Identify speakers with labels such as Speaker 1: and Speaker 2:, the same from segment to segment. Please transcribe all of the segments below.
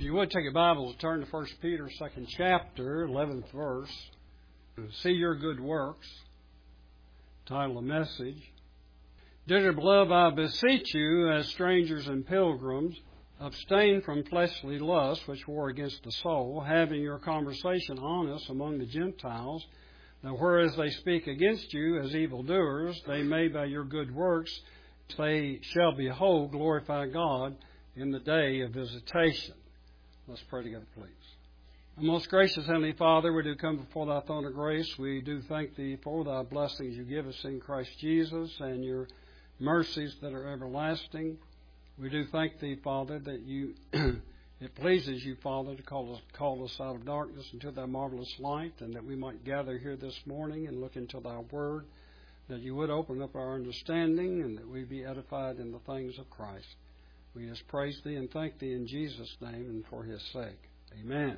Speaker 1: you would take your Bibles, turn to 1 Peter, 2nd chapter, 11th verse. See your good works. Title of the message. Dearly beloved, I beseech you, as strangers and pilgrims, abstain from fleshly lusts which war against the soul, having your conversation honest among the Gentiles, that whereas they speak against you as evildoers, they may by your good works, they shall behold, glorify God in the day of visitation. Let's pray together, please. Most gracious Heavenly Father, we do come before Thy throne of grace. We do thank Thee for Thy blessings you give us in Christ Jesus and your mercies that are everlasting. We do thank Thee, Father, that you it pleases you, Father, to call us out of darkness into Thy marvelous light, and that we might gather here this morning and look into Thy Word, that you would open up our understanding and that we be edified in the things of Christ. We just praise Thee and thank Thee in Jesus' name and for His sake. Amen.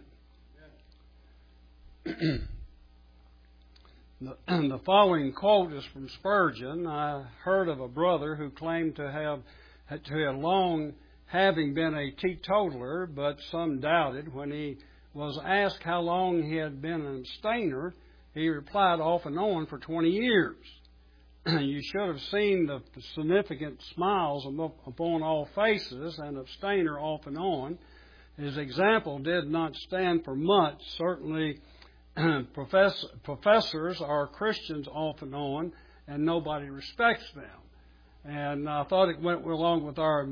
Speaker 1: The following quote is from Spurgeon. I heard of a brother who claimed to have long having been a teetotaler, but some doubted. When he was asked how long he had been an abstainer, he replied, off and on for 20 years. You should have seen the significant smiles upon all faces, an abstainer off and on. His example did not stand for much. Certainly, professors are Christians off and on, and nobody respects them. And I thought it went along with our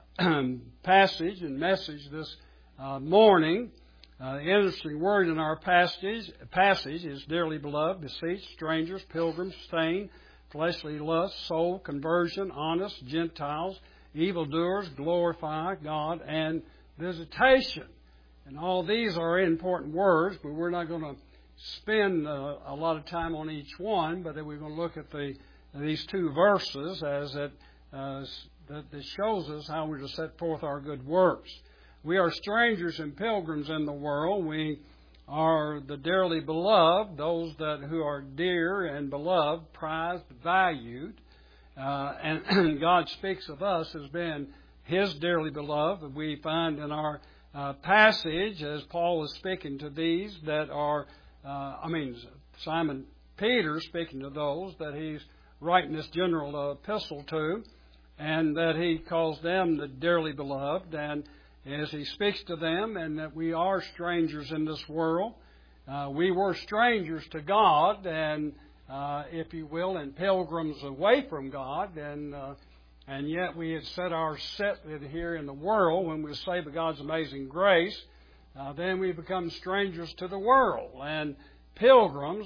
Speaker 1: passage and message this morning. The interesting word in our passage is dearly beloved, beseech, strangers, pilgrims, abstain, fleshly lust, soul, conversion, honest, Gentiles, evildoers, glorify God, and visitation. And all these are important words, but we're not going to spend a lot of time on each one, but then we're going to look at these two verses as that shows us how we're to set forth our good works. We are strangers and pilgrims in the world. We are the dearly beloved, those who are dear and beloved, prized, valued. And God speaks of us as being His dearly beloved. We find in our passage, as Paul is speaking to these that are, Simon Peter speaking to those that he's writing this general epistle to, and that he calls them the dearly beloved. And as he speaks to them, and that we are strangers in this world. We were strangers to God, and if you will, and pilgrims away from God, and yet we had set our set here in the world. When we say by God's amazing grace, then we become strangers to the world and pilgrims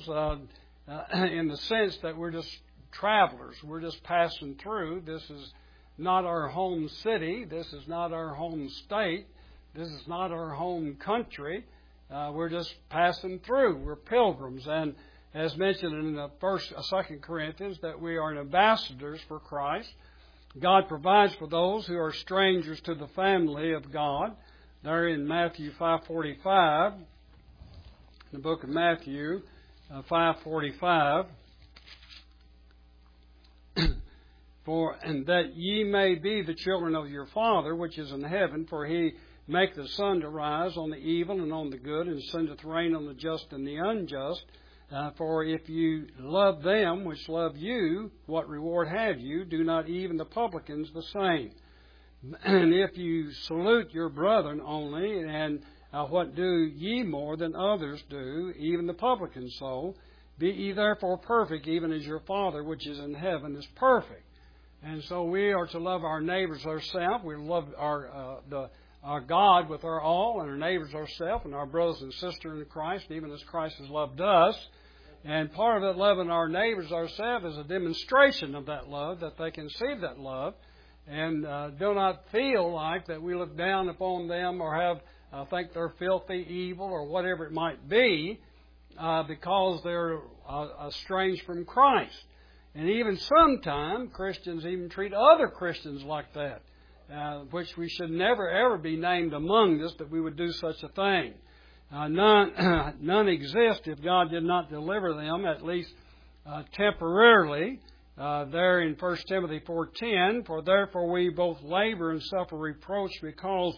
Speaker 1: in the sense that we're just travelers. We're just passing through. This is not our home city. This is not our home state. This is not our home country. We're just passing through. We're pilgrims. And as mentioned in the 2 Corinthians, that we are ambassadors for Christ. God provides for those who are strangers to the family of God. There in Matthew 5:45, the book of Matthew 5:45. And that ye may be the children of your Father which is in heaven, for He maketh the sun to rise on the evil and on the good, and sendeth rain on the just and the unjust. For if you love them which love you, what reward have you? Do not even the publicans the same? And if you salute your brethren only, and what do ye more than others do, even the publicans so? Be ye therefore perfect, even as your Father which is in heaven is perfect. And so we are to love our neighbors ourselves. We love our God with our all, and our neighbors ourselves, and our brothers and sisters in Christ, even as Christ has loved us. And part of that loving our neighbors ourselves is a demonstration of that love, that they can see that love, and do not feel like that we look down upon them or think they're filthy, evil, or whatever it might be, because they're estranged from Christ. And even sometimes Christians even treat other Christians like that, which we should never ever be named among us that we would do such a thing. None exist if God did not deliver them, at least temporarily. There in 1 Timothy 4:10, for therefore we both labor and suffer reproach because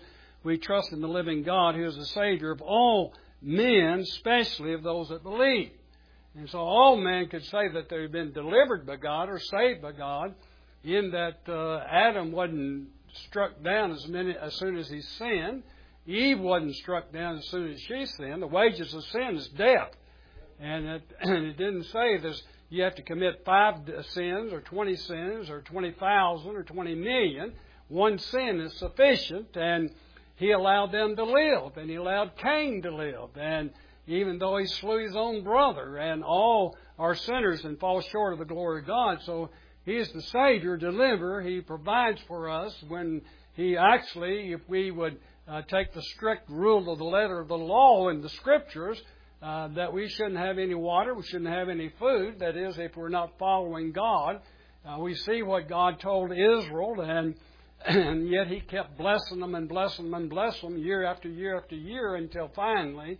Speaker 1: we trust in the living God who is the Savior of all men, especially of those that believe. And so all men could say that they've been delivered by God or saved by God, in that Adam wasn't struck down as soon as he sinned. Eve wasn't struck down as soon as she sinned. The wages of sin is death. And it didn't say this, you have to commit 5 sins or 20 sins or 20,000 or 20 million. One sin is sufficient, and He allowed them to live, and He allowed Cain to live. And even though he slew his own brother, and all are sinners and fall short of the glory of God. So He is the Savior, deliverer. He provides for us when He actually, if we would take the strict rule of the letter of the law in the Scriptures, that we shouldn't have any water, we shouldn't have any food. That is, if we're not following God. We see what God told Israel, and yet He kept blessing them and blessing them and blessing them year after year after year until finally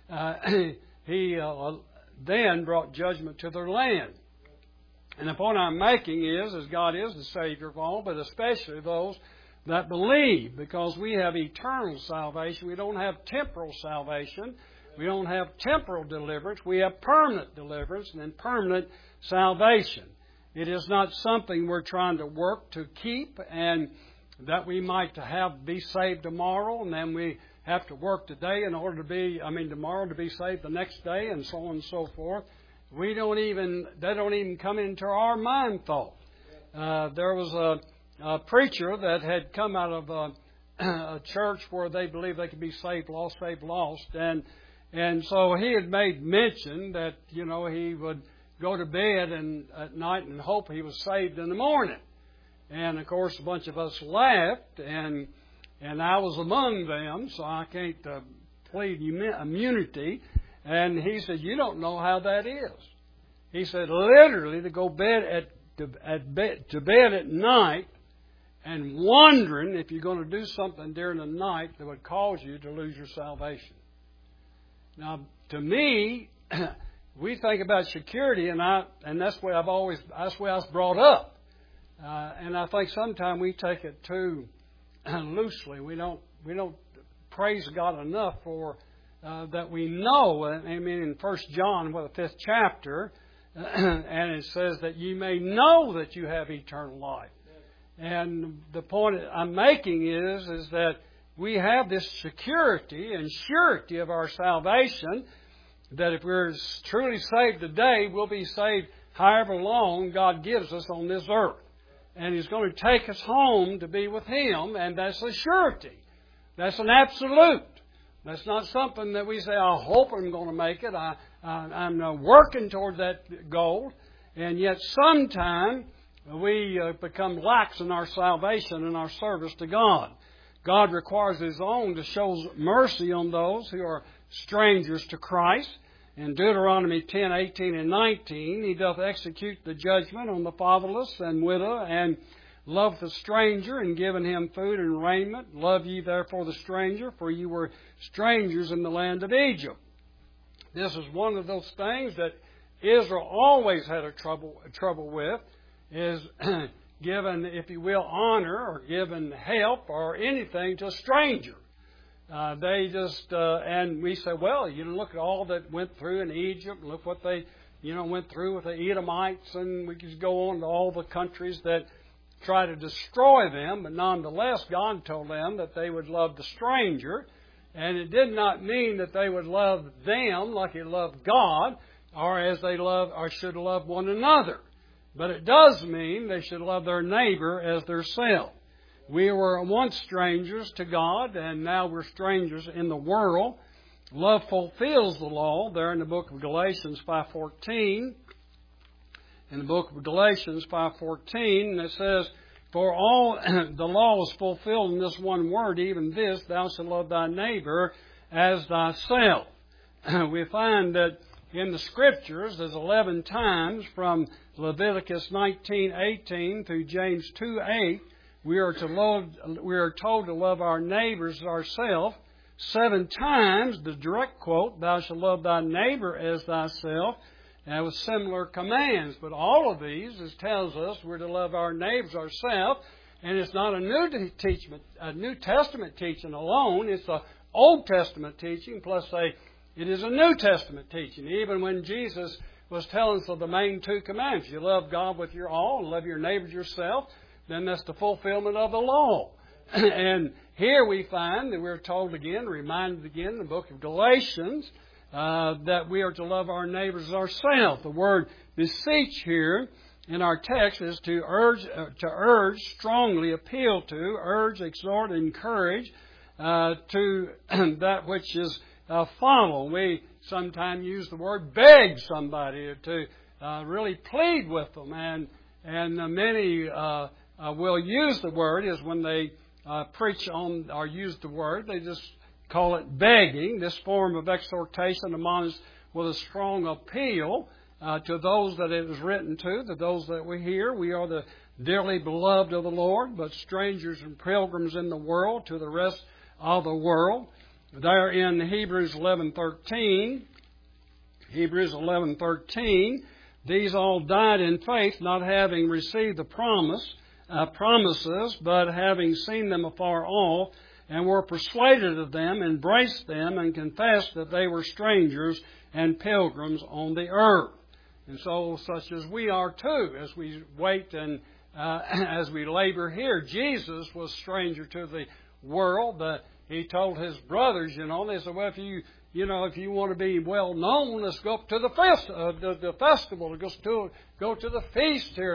Speaker 1: He then brought judgment to their land. And the point I'm making is God is the Savior of all, but especially those that believe, because we have eternal salvation. We don't have temporal salvation. We don't have temporal deliverance. We have permanent deliverance and permanent salvation. It is not something we're trying to work to keep, and that we might be saved tomorrow, and then we have to work today in order to be, tomorrow to be saved the next day, and so on and so forth. They don't even come into our mind thought. There was a preacher that had come out of a church where they believed they could be saved, lost, and so he had made mention that, he would go to bed at night and hope he was saved in the morning. And of course, a bunch of us laughed, and I was among them, so I can't plead immunity. And he said, "You don't know how that is." He said, literally, to go to bed at night and wondering if you're going to do something during the night that would cause you to lose your salvation. Now, to me, we think about security, and that's the way I was brought up. And I think sometimes we take it too loosely. We don't praise God enough for that we know. In 1 John, the 5th chapter, and it says that you may know that you have eternal life. And the point I'm making is that we have this security and surety of our salvation, that if we're truly saved today, we'll be saved however long God gives us on this earth. And He's going to take us home to be with Him, and that's a surety. That's an absolute. That's not something that we say, I hope I'm going to make it. I'm working toward that goal. And yet sometime we become lax in our salvation and our service to God. God requires His own to show mercy on those who are strangers to Christ. In Deuteronomy 10, 18, and 19, He doth execute the judgment on the fatherless and widow, and loveth the stranger, and given him food and raiment. Love ye therefore the stranger, for you were strangers in the land of Egypt. This is one of those things that Israel always had a trouble with, is given, if you will, honor or given help or anything to a stranger. And we say, well, look at all that went through in Egypt. Look what they, went through with the Edomites, and we could go on to all the countries that try to destroy them. But nonetheless, God told them that they would love the stranger, and it did not mean that they would love them like He loved God, or as they love or should love one another. But it does mean they should love their neighbor as theirself. We were once strangers to God, and now we're strangers in the world. Love fulfills the law. There in the book of Galatians 5:14. In the book of Galatians 5:14, it says, "For all the law is fulfilled in this one word, even this, thou shalt love thy neighbor as thyself." We find that in the Scriptures, there's 11 times from Leviticus 19:18 through James 2:8, we are told to love our neighbors as ourselves. 7 times, the direct quote, "Thou shalt love thy neighbor as thyself," and with similar commands. But all of these, it tells us we're to love our neighbors ourselves, And it's not a New Testament teaching alone. It's a Old Testament teaching, plus it is a New Testament teaching. Even when Jesus was telling us of the main two commandments, you love God with your all and love your neighbor as yourself, then that's the fulfillment of the law. And here we find that we're told again, reminded again in the book of Galatians, that we are to love our neighbors as ourselves. The word beseech here in our text is to urge, strongly appeal to, urge, exhort, encourage to that which is follow. We sometimes use the word beg somebody to really plead with them, and many will use the word is when they preach on or use the word, they just call it begging. This form of exhortation admonishes with a strong appeal to those that it is written to those that we hear. We are the dearly beloved of the Lord, but strangers and pilgrims in the world to the rest of the world. There in Hebrews 11:13, these all died in faith, not having received the promises, but having seen them afar off, and were persuaded of them, embraced them, and confessed that they were strangers and pilgrims on the earth. And so, such as we are too, as we wait and as we labor here. Jesus was stranger to the world. He told his brothers, they said, well, if you want to be well known, let's go up to the festival, go to the feast here,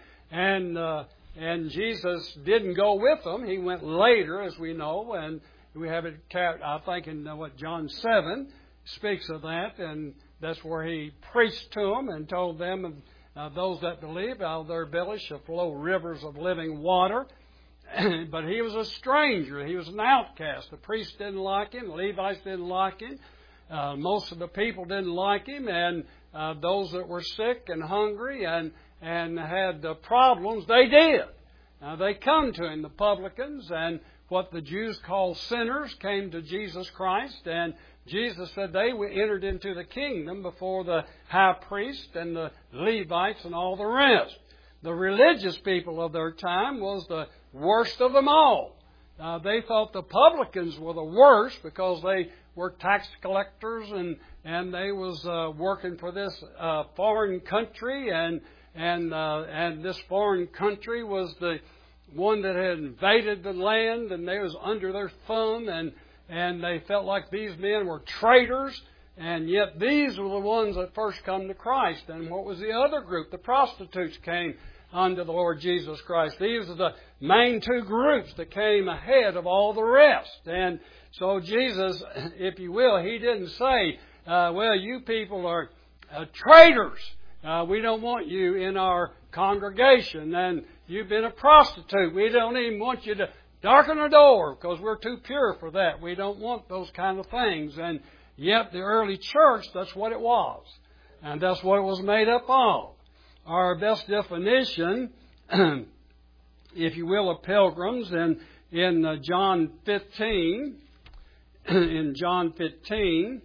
Speaker 1: and Jesus didn't go with them. He went later, as we know, and we have it, I think, in John 7 speaks of that, and that's where he preached to them and told them, those that believe, out of their bellies shall flow rivers of living water. But he was a stranger. He was an outcast. The priests didn't like him. The Levites didn't like him. Most of the people didn't like him. And those that were sick and hungry and had problems, they did. They come to him. The publicans and what the Jews call sinners came to Jesus Christ. And Jesus said they entered into the kingdom before the high priest and the Levites and all the rest. The religious people of their time was the worst of them all. They thought the publicans were the worst because they were tax collectors and they was working for this foreign country and this foreign country was the one that had invaded the land and they was under their thumb and they felt like these men were traitors, and yet these were the ones that first come to Christ. And what was the other group? The prostitutes came unto the Lord Jesus Christ. These are the main two groups that came ahead of all the rest. And so Jesus, if you will, He didn't say, well, you people are traitors. We don't want you in our congregation, and you've been a prostitute. We don't even want you to darken the door because we're too pure for that. We don't want those kind of things. And yet the early church, that's what it was. And that's what it was made up of. Our best definition, if you will, of pilgrims in John 15, in John 15,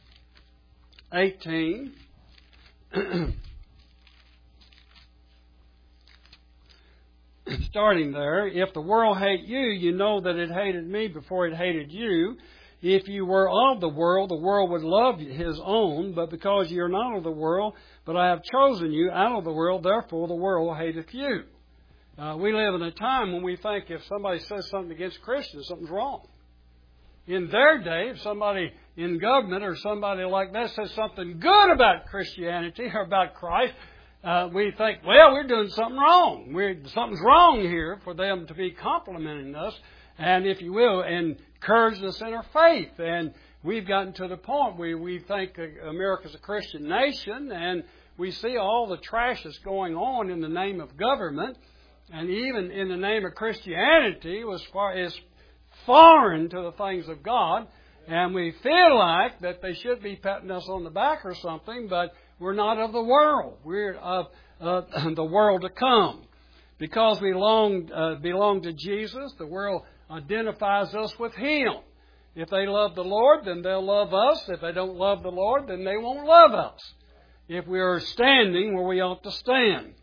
Speaker 1: 18, starting there, if the world hate you, you know that it hated me before it hated you. If you were of the world would love his own, but because you are not of the world, but I have chosen you out of the world, therefore the world hateth you. We live in a time when we think if somebody says something against Christians, something's wrong. In their day, if somebody in government or somebody like that says something good about Christianity or about Christ, we think, well, we're doing something wrong. Something's wrong here for them to be complimenting us and, if you will, encourage us in our faith. And we've gotten to the point where we think America's a Christian nation, and we see all the trash that's going on in the name of government, and even in the name of Christianity is foreign to the things of God. And we feel like that they should be patting us on the back or something, but we're not of the world. We're of the world to come. Because we belong to Jesus, the world identifies us with Him. If they love the Lord, then they'll love us. If they don't love the Lord, then they won't love us. If we are standing where we ought to stand.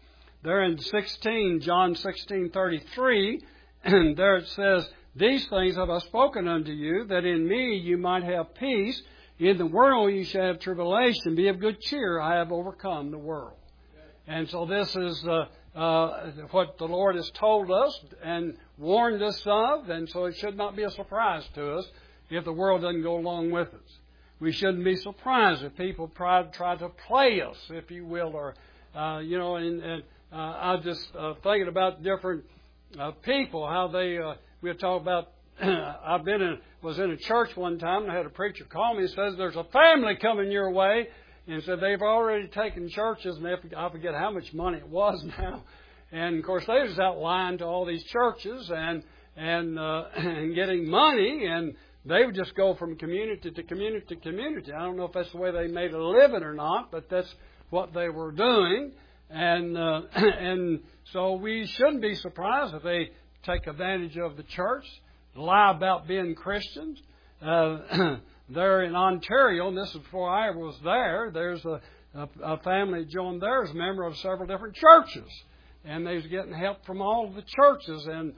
Speaker 1: there in John 16:33, and there it says, "These things have I spoken unto you, that in me you might have peace. In the world you shall have tribulation. Be of good cheer, I have overcome the world." And so this is what the Lord has told us and warned us of, and so it should not be a surprise to us if the world doesn't go along with us. We shouldn't be surprised if people try to play us, if you will, or I was just thinking about different people, how they we talk about. I was in a church one time, and I had a preacher call me and says, "There's a family coming your way," and said they've already taken churches, and I forget how much money it was now. And of course, they was out lying to all these churches and getting money, and they would just go from community to community to community. I don't know if that's the way they made a living or not, but that's what they were doing. And so we shouldn't be surprised if they take advantage of the church, lie about being Christians. There in Ontario, and this is before I was there, there's a family that joined there as a member of several different churches. And they was getting help from all of the churches, and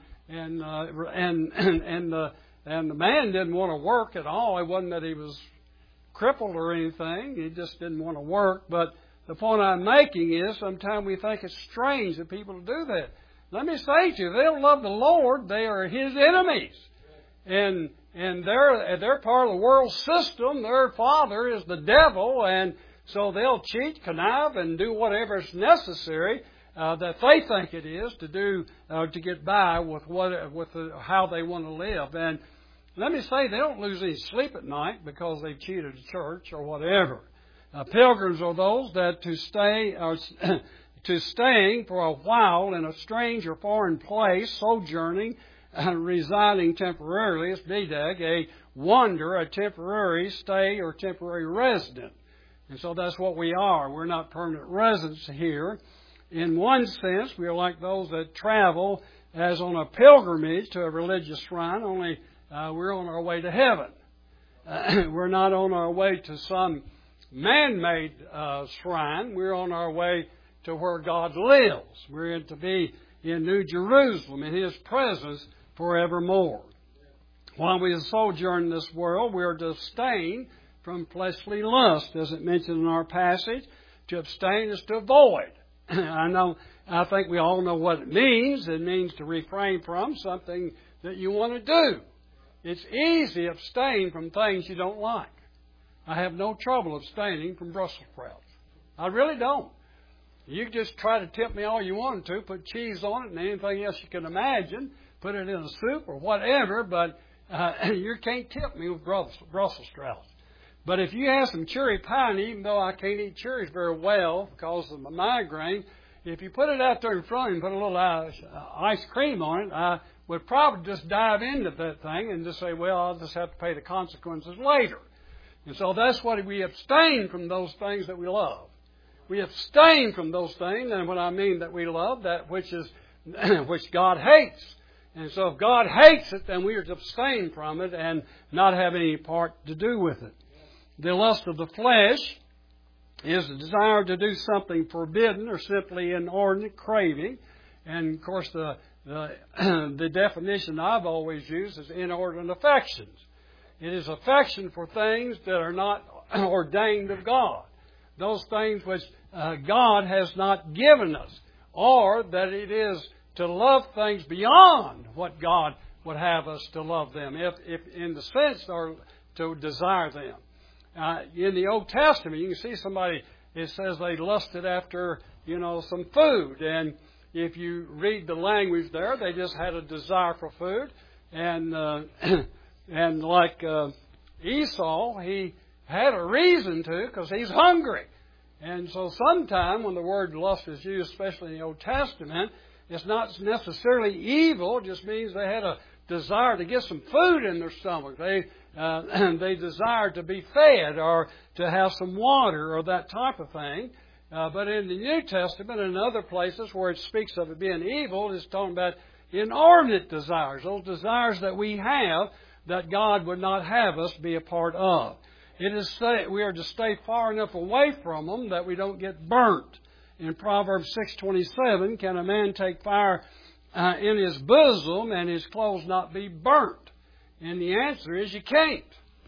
Speaker 1: the man didn't want to work at all. It wasn't that he was crippled or anything. He just didn't want to work. But the point I'm making is sometimes we think it's strange that people do that. Let me say to you, they don't love the Lord. They are His enemies. And they're part of the world system. Their father is the devil. And so they'll cheat, connive, and do whatever is necessary that they think it is to do to get by with how they want to live. And let me say, they don't lose any sleep at night because they've cheated the church or whatever. Pilgrims are those that to staying for a while in a strange or foreign place, sojourning, residing temporarily. It's BDAG, a wander, a temporary stay or temporary resident. And so that's what we are. We're not permanent residents here. In one sense, we are like those that travel as on a pilgrimage to a religious shrine, only we're on our way to heaven. We're not on our way to some man-made shrine. We're on our way to where God lives. We're to be in New Jerusalem, in His presence forevermore. While we sojourn in this world, we are to abstain from fleshly lust, as it mentioned in our passage. To abstain is to avoid. I think we all know what it means. It means to refrain from something that you want to do. It's easy to abstain from things you don't like. I have no trouble abstaining from Brussels sprouts. I really don't. You can just try to tempt me all you want to, put cheese on it and anything else you can imagine, put it in a soup or whatever, but you can't tempt me with Brussels sprouts. But if you have some cherry pie, and even though I can't eat cherries very well because of my migraine, if you put it out there in front of me and put a little ice cream on it, I would probably just dive into that thing and just say, well, I'll just have to pay the consequences later. And so that's what we abstain from those things that we love. We abstain from those things, and when I mean that we love, that which God hates. And so if God hates it, then we are to abstain from it and not have any part to do with it. The lust of the flesh is the desire to do something forbidden or simply inordinate craving. And of course, the definition I've always used is inordinate affections. It is affection for things that are not ordained of God. Those things which God has not given us. Or that it is to love things beyond what God would have us to love them. If in the sense, or to desire them. In the Old Testament, you can see somebody, it says they lusted after, some food. And if you read the language there, they just had a desire for food. And like Esau, he had a reason to because he's hungry. And so sometime when the word lust is used, especially in the Old Testament, it's not necessarily evil. It just means they had a desire to get some food in their stomach. They desired to be fed or to have some water or that type of thing. But in the New Testament and other places where it speaks of it being evil, it's talking about inordinate desires, those desires that we have that God would not have us be a part of. We are to stay far enough away from them that we don't get burnt in Proverbs 6:27, can a man take fire in his bosom and his clothes not be burnt? And the answer is you can't.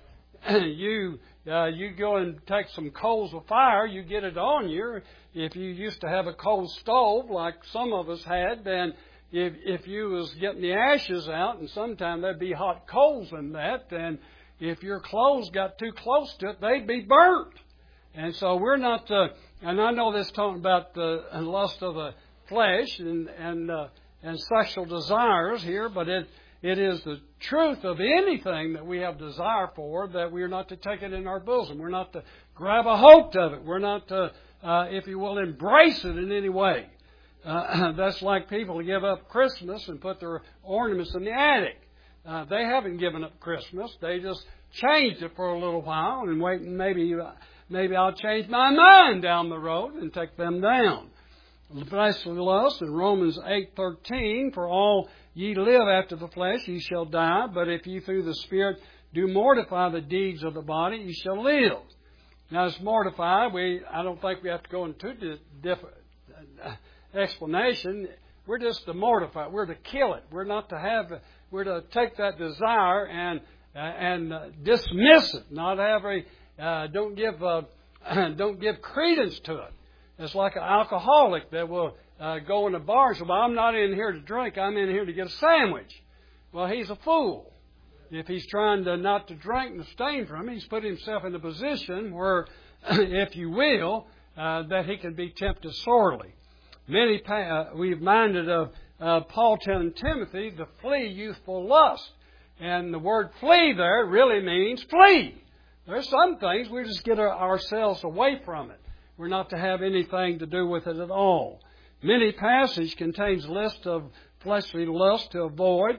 Speaker 1: You go and take some coals of fire, you get it on you. If you used to have a coal stove like some of us had, then if you was getting the ashes out, and sometimes there'd be hot coals in that, and if your clothes got too close to it, they'd be burnt. And so we're not, and I know this talking about the lust of the flesh and sexual desires here, but it is the truth of anything that we have desire for, that we are not to take it in our bosom. We're not to grab a hold of it. We're not to, if you will, embrace it in any way. That's like people who give up Christmas and put their ornaments in the attic. They haven't given up Christmas. They just changed it for a little while and wait, and maybe I'll change my mind down the road and take them down. Fleshly lust in Romans 8:13, for all ye live after the flesh, ye shall die. But if ye through the Spirit do mortify the deeds of the body, ye shall live. Now, it's mortify. I don't think we have to go into different explanation. We're just to mortify. We're to kill it. We're not to have. We're to take that desire and dismiss it. Not have don't give credence to it. It's like an alcoholic that will go in a bar and say, well, I'm not in here to drink, I'm in here to get a sandwich. Well, he's a fool. If he's trying not to drink and abstain from it, he's put himself in a position where, if you will, that he can be tempted sorely. We've minded of Paul telling Timothy to flee youthful lust. And the word flee there really means flee. There's some things we just get ourselves away from it. We're not to have anything to do with it at all. Many passage contains a list of fleshly lusts to avoid.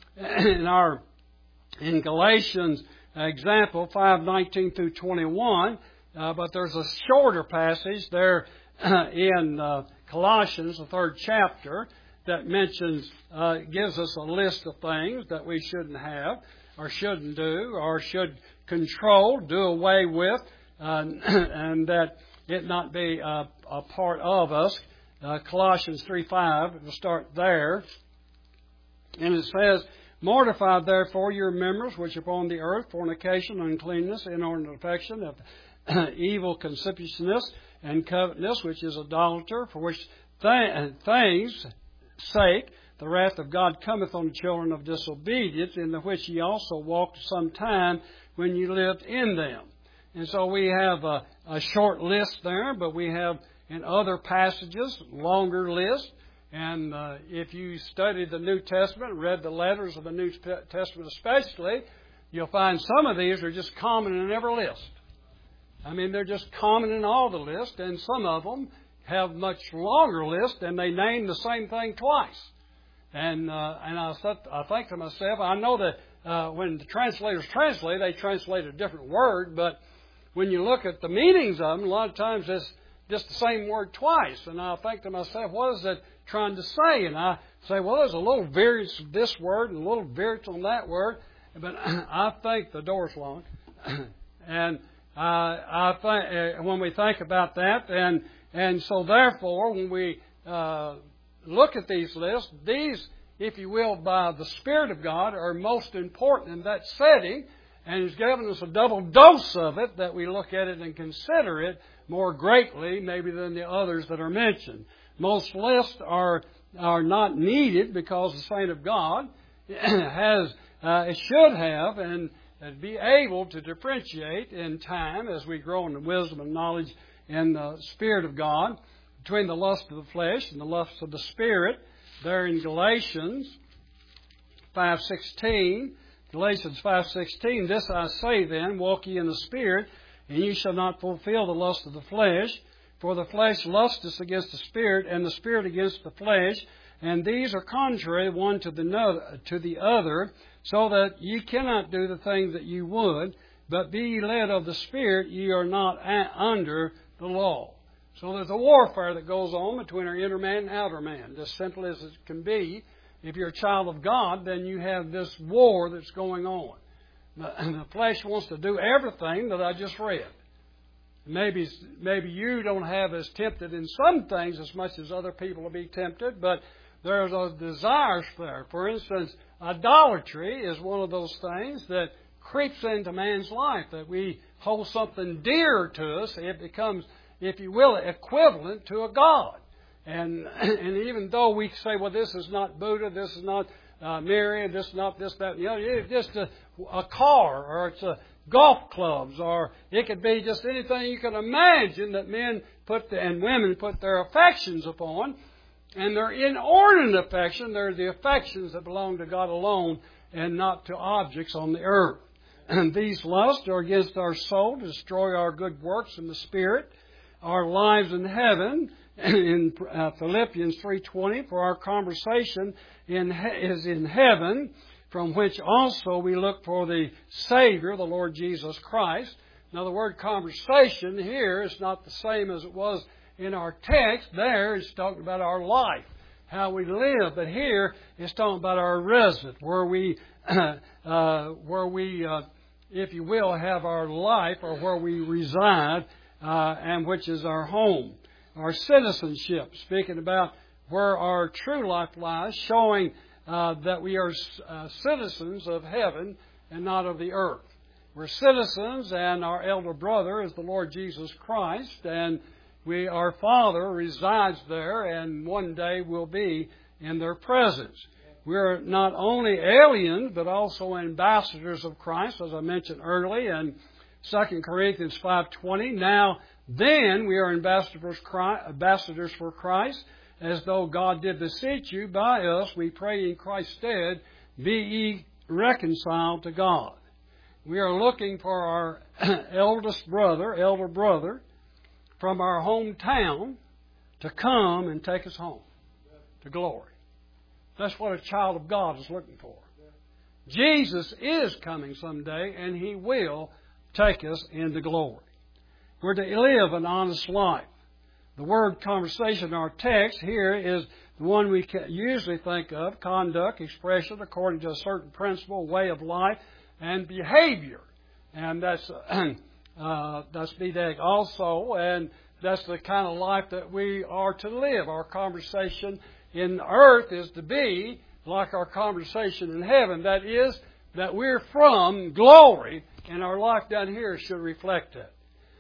Speaker 1: In Galatians example 5:19 through 21, but there's a shorter passage there in Colossians, the 3rd chapter, that gives us a list of things that we shouldn't have, or shouldn't do, or should control, do away with, and that it not be a part of us. Colossians 3:5, we'll start there. And it says, mortify therefore your members which are upon the earth, fornication, uncleanness, inordinate affection, evil concupiscence, and covetousness, which is idolatry, for which things' sake the wrath of God cometh on the children of disobedience, in the which ye also walked some time when you lived in them. And so we have a short list there, but we have in other passages longer list. And if you studied the New Testament, read the letters of the New Testament especially, you'll find some of these are just common in every list. I mean, they're just common in all the lists, and some of them have much longer lists, and they name the same thing twice. And I think to myself, I know that when the translators translate, they translate a different word, but when you look at the meanings of them, a lot of times it's just the same word twice. And I think to myself, what is it trying to say? And I say, well, there's a little variance of this word and a little variance on that word. But I think the door's locked. And I think when we think about that, and so therefore, when we look at these lists, these, if you will, by the Spirit of God, are most important in that setting. And He's given us a double dose of it, that we look at it and consider it more greatly maybe than the others that are mentioned. Most lists are not needed because the saint of God should have and be able to differentiate in time as we grow in the wisdom and knowledge and the Spirit of God between the lust of the flesh and the lust of the Spirit. There in Galatians 5:16. Galatians 5:16, this I say then, walk ye in the Spirit, and ye shall not fulfill the lust of the flesh. For the flesh lusteth against the Spirit, and the Spirit against the flesh, and these are contrary one to the other, so that ye cannot do the things that ye would. But be ye led of the Spirit, ye are not under the law. So there's a warfare that goes on between our inner man and outer man, as simple as it can be. If you're a child of God, then you have this war that's going on. The flesh wants to do everything that I just read. Maybe you don't have as tempted in some things as much as other people will be tempted, but there's a desires there. For instance, idolatry is one of those things that creeps into man's life, that we hold something dear to us. It becomes, if you will, equivalent to a god. And even though we say, well, this is not Buddha, this is not Mary, this is not this, that, and the other, it's just a car, or it's a golf clubs, or it could be just anything you can imagine that men and women put their affections upon. And they're inordinate affection. They're the affections that belong to God alone and not to objects on the earth. And these lusts are against our soul, destroy our good works in the Spirit, our lives in heaven. In Philippians 3:20, for our conversation is in heaven, from which also we look for the Savior, the Lord Jesus Christ. Now, the word conversation here is not the same as it was in our text. There it's talking about our life, how we live. But here it's talking about our residence, where we, if you will, have our life, or where we reside, and which is our home. Our citizenship, speaking about where our true life lies, showing that we are citizens of heaven and not of the earth. We're citizens, and our elder brother is the Lord Jesus Christ, and our Father resides there, and one day we'll be in their presence. We're not only aliens, but also ambassadors of Christ, as I mentioned earlier in 2 Corinthians 5:20. Now, then we are ambassadors for Christ, as though God did beseech you by us. We pray in Christ's stead, be ye reconciled to God. We are looking for our elder brother, from our hometown to come and take us home to glory. That's what a child of God is looking for. Jesus is coming someday, and He will take us into glory. We're to live an honest life. The word conversation in our text here is the one we usually think of, conduct, expression according to a certain principle, way of life, and behavior. And that's BDAG also, and that's the kind of life that we are to live. Our conversation in earth is to be like our conversation in heaven. That is, that we're from glory, and our life down here should reflect it.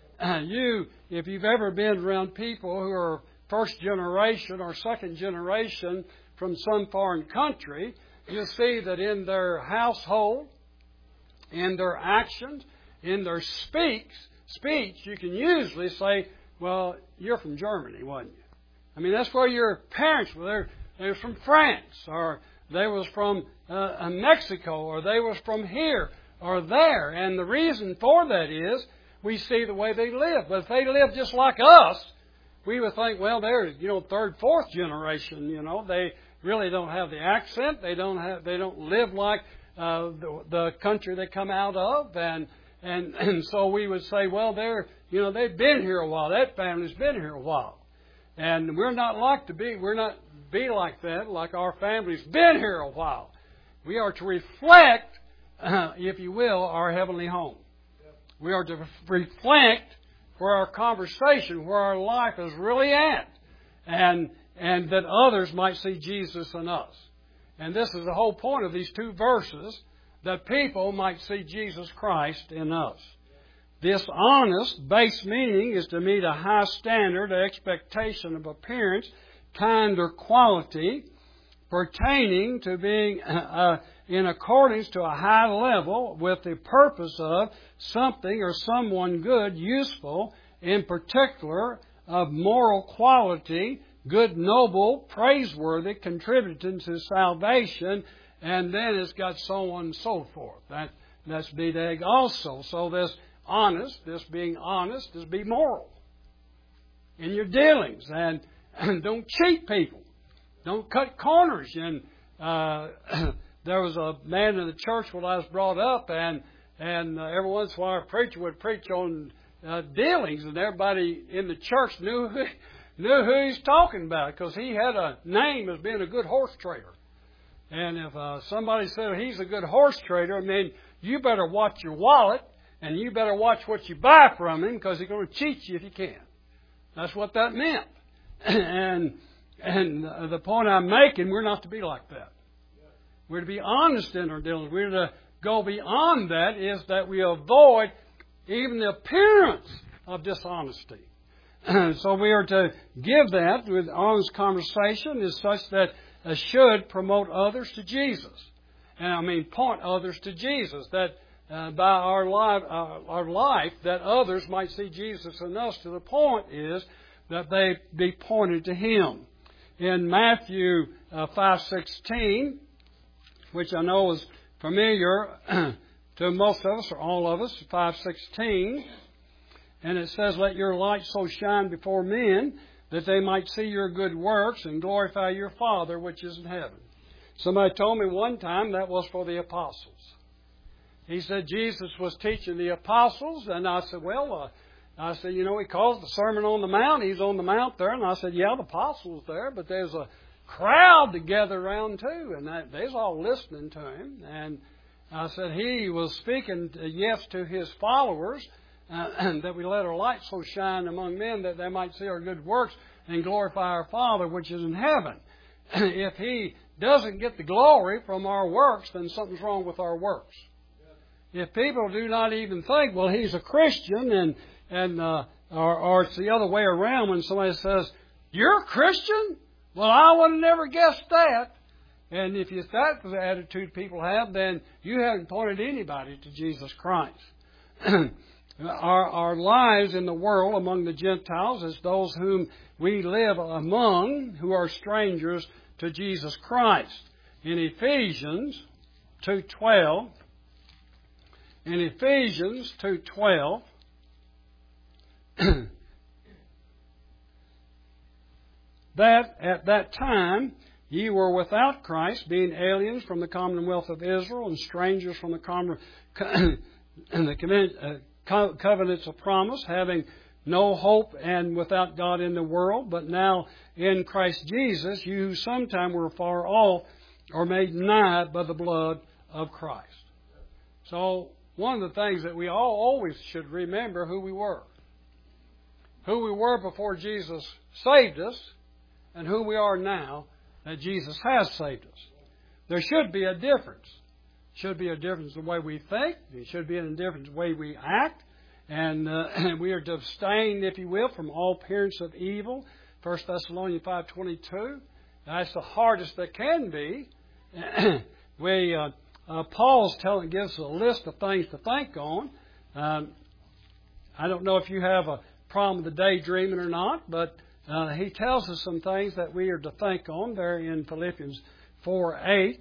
Speaker 1: If you've ever been around people who are first generation or second generation from some foreign country, you'll see that in their household, in their actions, in their speech, you can usually say, well, you're from Germany, wasn't you? I mean, that's where your parents were. They were from France, or they was from Mexico, or they was from here or there. And the reason for that is we see the way they live. But if they live just like us, we would think, well, they're, third, fourth generation. They really don't have the accent. They don't live like the country they come out of, and so we would say, well, they've been here a while. That family's been here a while, and we're not like that. Like our family's been here a while. We are to reflect, if you will, our heavenly home. We are to reflect where our conversation, where our life is really at, and that others might see Jesus in us. And this is the whole point of these two verses, that people might see Jesus Christ in us. This honest, base meaning is to meet a high standard, expectation of appearance, kind, or quality, pertaining to being in accordance to a high level with the purpose of something or someone good, useful, in particular of moral quality, good, noble, praiseworthy, contributing to salvation, and then it's got so on and so forth. That's BDAG also. So this being honest, is be moral in your dealings, and don't cheat people. Don't cut corners. And there was a man in the church when I was brought up, and every once in a while a preacher would preach on dealings, and everybody in the church knew who he's talking about, because he had a name as being a good horse trader. And if somebody said he's a good horse trader, I mean, you better watch your wallet, and you better watch what you buy from him because he's going to cheat you if you can. That's what that meant. And the point I'm making, we're not to be like that. We're to be honest in our dealings. We're to go beyond that, is that we avoid even the appearance of dishonesty. So we are to give that with honest conversation is such that should promote others to Jesus. And point others to Jesus. That by our life, that others might see Jesus in us. To the point is that they be pointed to Him. In Matthew 5:16, which I know is familiar to most of us, or all of us, 5:16, and it says, "Let your light so shine before men, that they might see your good works and glorify your Father which is in heaven." Somebody told me one time that was for the apostles. He said Jesus was teaching the apostles, and I said, he calls the Sermon on the Mount. He's on the Mount there, and I said, yeah, the apostles there, but there's a crowd together around too, and they's all listening to him. And I said he was speaking, to his followers, that we let our light so shine among men that they might see our good works and glorify our Father which is in heaven. If He doesn't get the glory from our works, then something's wrong with our works. If people do not even think, well, he's a Christian, or it's the other way around when somebody says, "You're a Christian? Well, I would have never guessed that." And if that's the attitude people have, then you haven't pointed anybody to Jesus Christ. Our lives in the world among the Gentiles is those whom we live among, who are strangers to Jesus Christ. In Ephesians 2:12, that at that time ye were without Christ, being aliens from the commonwealth of Israel and strangers from the covenants of promise, having no hope and without God in the world. But now in Christ Jesus, you who sometime were far off are made nigh by the blood of Christ. So one of the things that we all always should remember who we were. Who we were before Jesus saved us, and who we are now that Jesus has saved us. There should be a difference. Should be a difference in the way we think. There should be a difference in the way we act. And we are to abstain, if you will, from all appearance of evil. 1 Thessalonians 5:22. That's the hardest that can be. Paul's gives us a list of things to think on. I don't know if you have a problem with the daydreaming or not, but he tells us some things that we are to think on there in Philippians 4:8.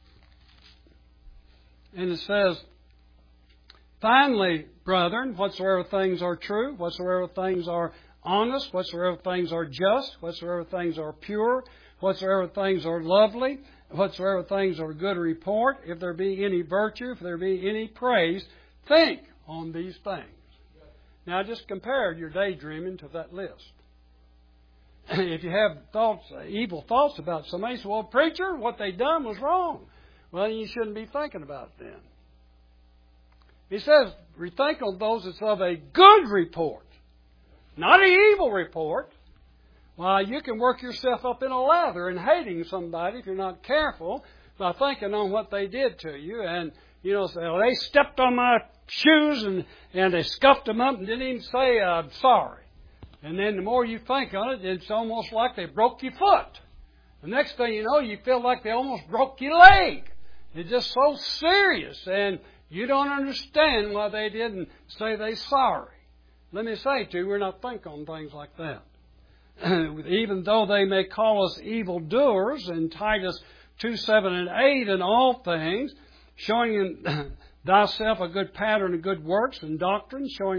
Speaker 1: And it says, "Finally, brethren, whatsoever things are true, whatsoever things are honest, whatsoever things are just, whatsoever things are pure, whatsoever things are lovely, whatsoever things are good report, if there be any virtue, if there be any praise, think on these things." Now just compare your daydreaming to that list. If you have evil thoughts about somebody, say, "Well, preacher, what they done was wrong." Well, you shouldn't be thinking about it then. He says, think on those that's of a good report, not an evil report. Well, you can work yourself up in a lather in hating somebody if you're not careful by thinking on what they did to you. And, say, "Well, they stepped on my shoes and they scuffed them up and didn't even say, I'm sorry." And then the more you think on it, it's almost like they broke your foot. The next thing you know, you feel like they almost broke your leg. It's just so serious. And you don't understand why they didn't say they're sorry. Let me say to you, we're not thinking on things like that. Even though they may call us evildoers in Titus 2:7 and 8 in all things, showing in thyself a good pattern of good works and doctrine, showing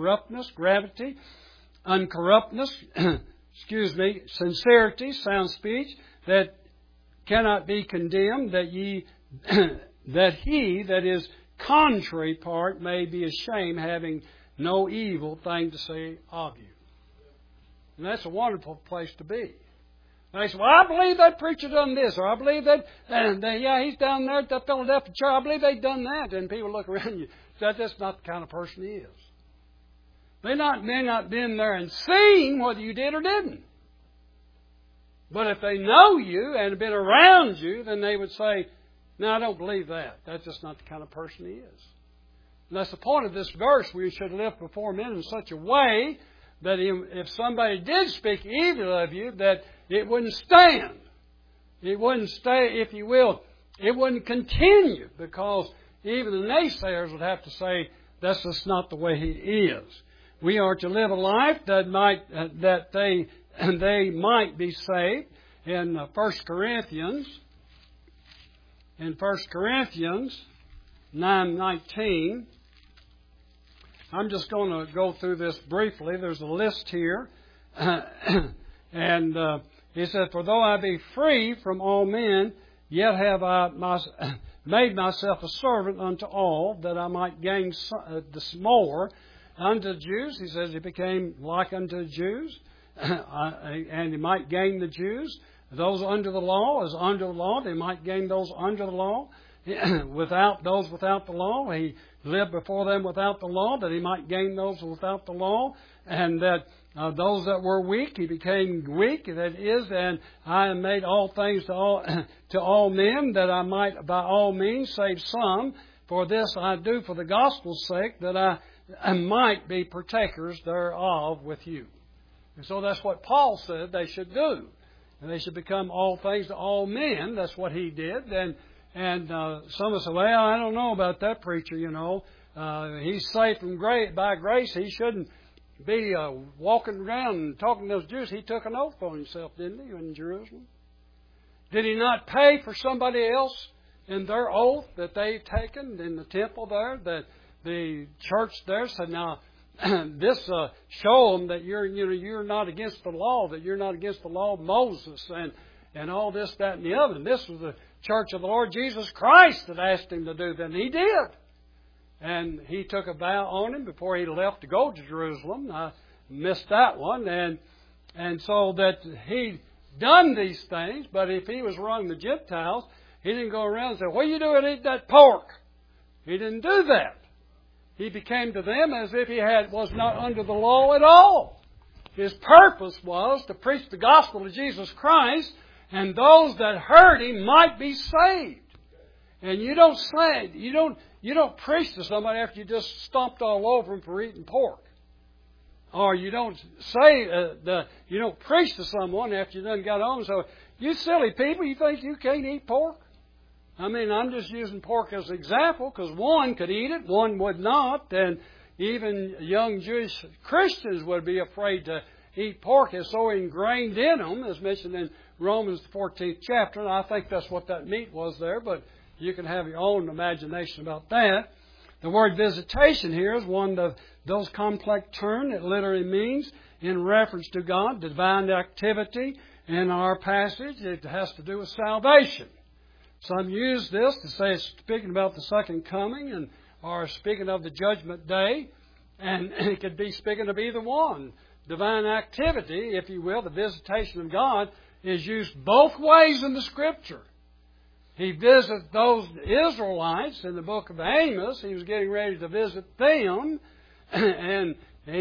Speaker 1: sincerity, sound speech, that cannot be condemned, that he that is contrary part may be ashamed, having no evil thing to say of you. And that's a wonderful place to be. And they say, "Well, I believe that preacher done this," or "I believe that, he's down there at that Philadelphia church. I believe they done that." And people look around you, that's just not the kind of person he is. They may not been there and seen whether you did or didn't. But if they know you and have been around you, then they would say, no, I don't believe that. That's just not the kind of person he is. And that's the point of this verse. We should live before men in such a way that if somebody did speak evil of you, that it wouldn't stand. It wouldn't stay, if you will. It wouldn't continue, because even the naysayers would have to say, that's just not the way he is. We are to live a life that they might be saved. In 1 Corinthians 9:19, I'm just going to go through this briefly. There's a list here. And he said, for though I be free from all men, yet have I made myself a servant unto all, that I might gain this more. Unto the Jews, he says, he became like unto the Jews, and he might gain the Jews. Those under the law, as under the law, they might gain those under the law. Without those without the law, he lived before them without the law, that he might gain those without the law. And that those that were weak, he became weak, that is, and I have made all things to all men, that I might by all means save some. For this I do for the gospel's sake, that I might be partakers thereof with you. And so that's what Paul said they should do. And they should become all things to all men. That's what he did. And some will say, well, I don't know about that preacher, you know. He's saved from by grace. He shouldn't be walking around and talking to those Jews. He took an oath on himself, didn't he, in Jerusalem? Did he not pay for somebody else in their oath that they've taken in the temple there? That the church there said, now, this show them that you're not against the law, that you're not against the law of Moses and all this, that, and the other. And this was the church of the Lord Jesus Christ that asked him to do that, and he did. And he took a vow on him before he left to go to Jerusalem. I missed that one. And so that he'd done these things, but if he was among the Gentiles, he didn't go around and say, what are you doing eating that pork? He didn't do that. He became to them as if he was not under the law at all. His purpose was to preach the gospel of Jesus Christ, and those that heard him might be saved. And you don't preach to somebody after you just stomped all over him for eating pork. Or you don't you don't preach to someone after you done got home. So, you silly people, you think you can't eat pork? I mean, I'm just using pork as an example, because one could eat it, one would not, and even young Jewish Christians would be afraid to eat pork. It's so ingrained in them, as mentioned in Romans the 14th chapter, and I think that's what that meat was there, but you can have your own imagination about that. The word visitation here is one of those complex terms. It literally means in reference to God, divine activity. In our passage, it has to do with salvation. Some use this to say it's speaking about the second coming or speaking of the judgment day. And it could be speaking of either one. Divine activity, if you will, the visitation of God, is used both ways in the Scripture. He visited those Israelites in the book of Amos. He was getting ready to visit them. And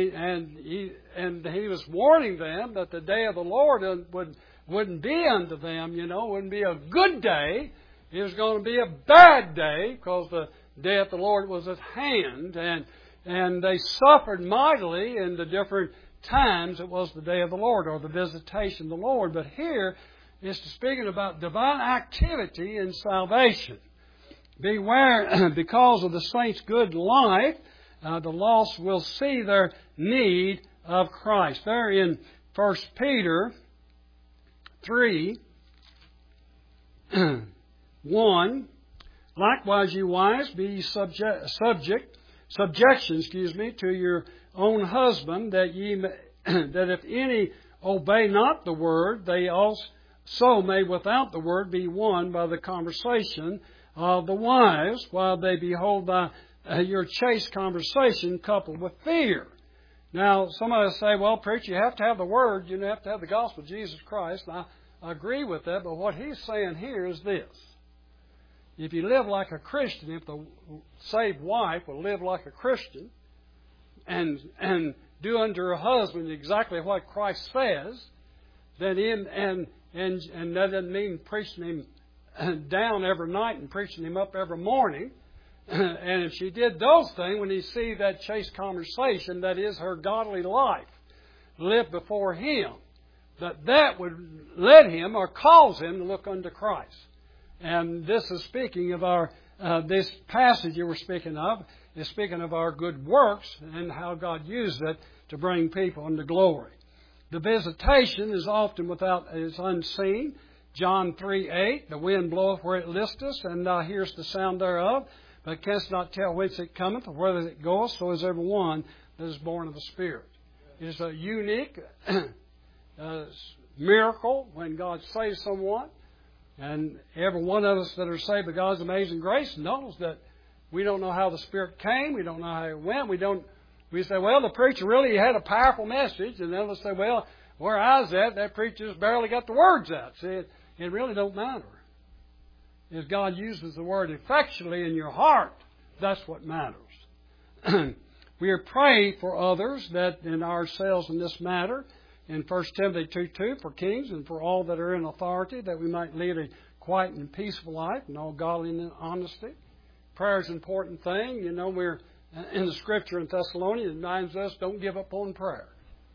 Speaker 1: he was warning them that the day of the Lord wouldn't be unto them, wouldn't be a good day. It was going to be a bad day, because the day of the Lord was at hand. And they suffered mightily in the different times it was the day of the Lord, or the visitation of the Lord. But here it's speaking about divine activity in salvation. Beware, because of the saints' good life, the lost will see their need of Christ. There in 1 Peter 3, 1, likewise, you wives, be subjection, to your own husband, that if any obey not the word, they also may without the word be won by the conversation of the wives, while they behold your chaste conversation coupled with fear. Now, somebody will say, well, preacher, you have to have the word, you have to have the gospel of Jesus Christ. And I agree with that, but what he's saying here is this. if you live like a Christian, if the saved wife will live like a Christian and do unto her husband exactly what Christ says, then and that doesn't mean preaching him down every night and preaching him up every morning. And if she did those things, when you see that chaste conversation, that is her godly life, live before Him, that would lead him or cause him to look unto Christ. And this is speaking of our, this passage you were speaking of, is speaking of our good works and how God used it to bring people into glory. The visitation is often is unseen. John 3:8, the wind bloweth where it listeth, and thou hearest the sound thereof, but canst not tell whence it cometh or whither it goeth, so is every one that is born of the Spirit. It is a unique miracle when God saves someone. And every one of us that are saved by God's amazing grace knows that we don't know how the Spirit came. We don't know how it went. We say, well, the preacher really had a powerful message. And then they'll say, well, where I was at, that preacher just barely got the words out. See, it really don't matter. If God uses the Word effectually in your heart, that's what matters. We are praying for others that in ourselves in this matter. In 1 Timothy 2:2, for kings and for all that are in authority, that we might lead a quiet and peaceful life in all godliness and honesty. Prayer is an important thing. You know, we're in the Scripture in Thessalonians, it reminds us, don't give up on prayer.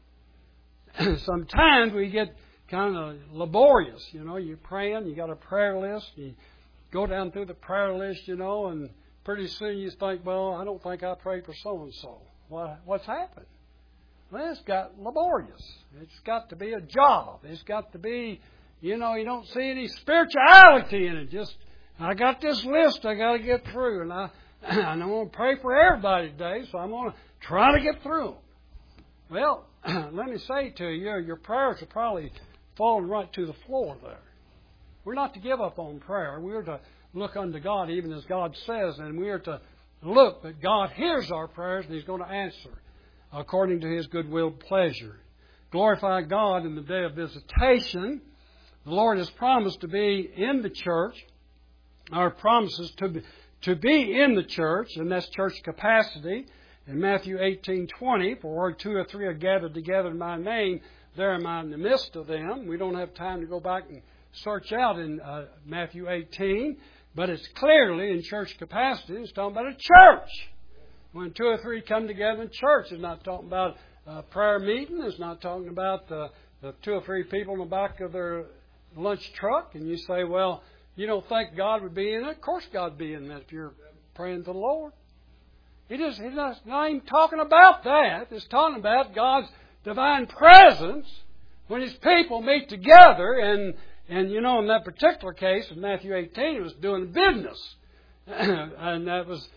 Speaker 1: Sometimes we get kind of laborious. You know, you're praying, you got a prayer list, you go down through the prayer list, you know, and pretty soon you think, well, I don't think I prayed for so-and-so. What's happened? Well, it's got laborious. It's got to be a job. It's got to be, you know, you don't see any spirituality in it. Just, I got this list I got to get through, and I'm going to pray for everybody today, so I'm going to try to get through them. Well, let me say to you, your prayers are probably falling right to the floor there. We're not to give up on prayer. We're to look unto God even as God says, and we are to look that God hears our prayers and He's going to answer according to His goodwill pleasure. Glorify God in the day of visitation. The Lord has promised to be in the church. Our promise is to be in the church, and that's church capacity. In Matthew 18:20, for where 2 or 3 are gathered together in my name, there am I in the midst of them. We don't have time to go back and search out in Matthew 18, but it's clearly in church capacity. It's talking about a church. When 2 or 3 come together in church, it's not talking about a prayer meeting. It's not talking about the 2 or 3 people in the back of their lunch truck. And you say, well, you don't think God would be in it? Of course God would be in that if you're praying to the Lord. He's not even talking about that. It's talking about God's divine presence when His people meet together. And you know, in that particular case, in Matthew 18, it was doing business. And that was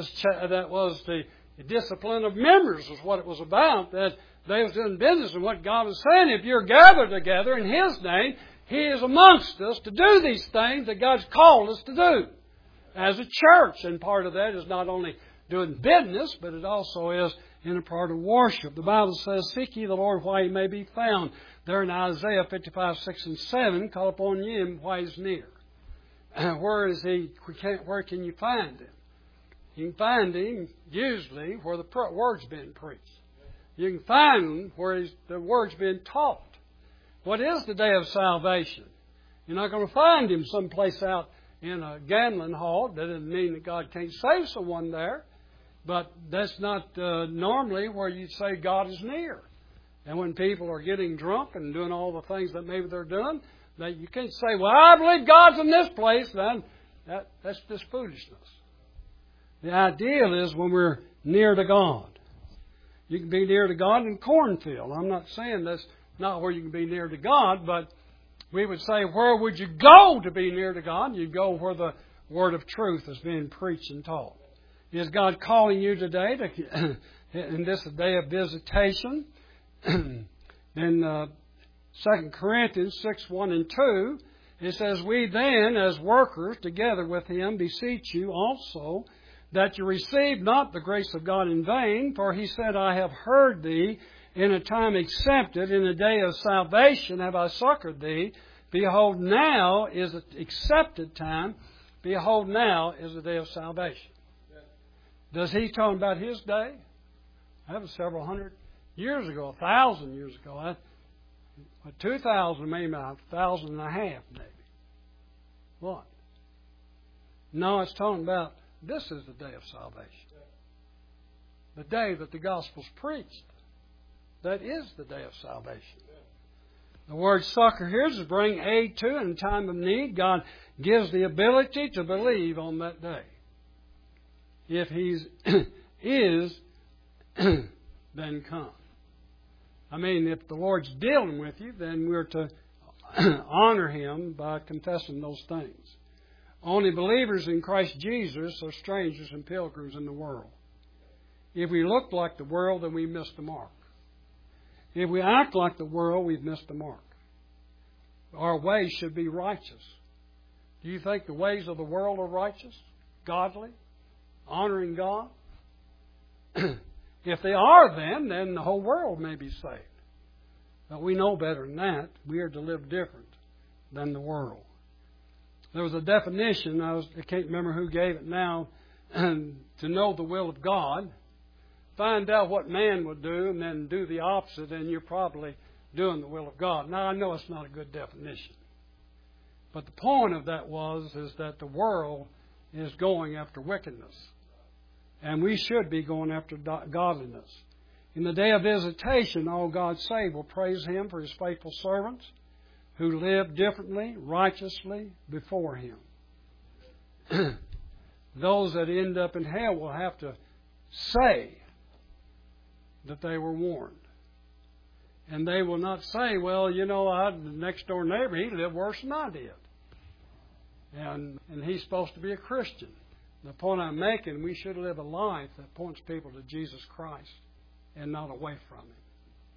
Speaker 1: the discipline of members was what it was about, that they was doing business. And what God was saying, if you're gathered together in His name, He is amongst us to do these things that God's called us to do as a church. And part of that is not only doing business, but it also is in a part of worship. The Bible says, seek ye the Lord while He may be found. There in Isaiah 55:6-7, call upon Him while He's near. Where is He? Where can you find Him? You can find Him usually where the Word's been preached. You can find Him where the Word's been taught. What is the day of salvation? You're not going to find Him someplace out in a gambling hall. That doesn't mean that God can't save someone there. But that's not normally where you'd say God is near. And when people are getting drunk and doing all the things that maybe they're doing, that you can't say, well, I believe God's in this place. Then that's just foolishness. The ideal is when we're near to God. You can be near to God in cornfield. I'm not saying that's not where you can be near to God, but we would say, where would you go to be near to God? You'd go where the Word of truth is being preached and taught. Is God calling you today in this day of visitation? In 2 Corinthians 6:1-2, it says, we then, as workers together with Him, beseech you also that you receive not the grace of God in vain, for He said, I have heard thee in a time accepted, in a day of salvation have I succored thee. Behold, now is an accepted time. behold, now is the day of salvation. Does he talk about his day? That was several hundred years ago, 1,000 years ago. 2,000, maybe 1,000 and a half, maybe. What? No, it's talking about this is the day of salvation. The day that the gospel's preached. That is the day of salvation. The word succor here is to bring aid to in time of need. God gives the ability to believe on that day. If He is, then come. I mean, if the Lord's dealing with you, then we're to honor Him by confessing those things. Only believers in Christ Jesus are strangers and pilgrims in the world. If we look like the world, then we miss the mark. If we act like the world, we've missed the mark. Our ways should be righteous. Do you think the ways of the world are righteous, godly, honoring God? If they are, then the whole world may be saved. But we know better than that. We are to live different than the world. There was a definition, I can't remember who gave it now, to know the will of God. Find out what man would do and then do the opposite, and you're probably doing the will of God. Now, I know it's not a good definition. But the point of that is that the world is going after wickedness. And we should be going after godliness. In the day of visitation, all God's saved will praise Him for His faithful servants who live differently, righteously before Him. Those that end up in hell will have to say that they were warned. And they will not say, well, you know, the next door neighbor, he lived worse than I did. And he's supposed to be a Christian. The point I'm making, we should live a life that points people to Jesus Christ and not away from Him.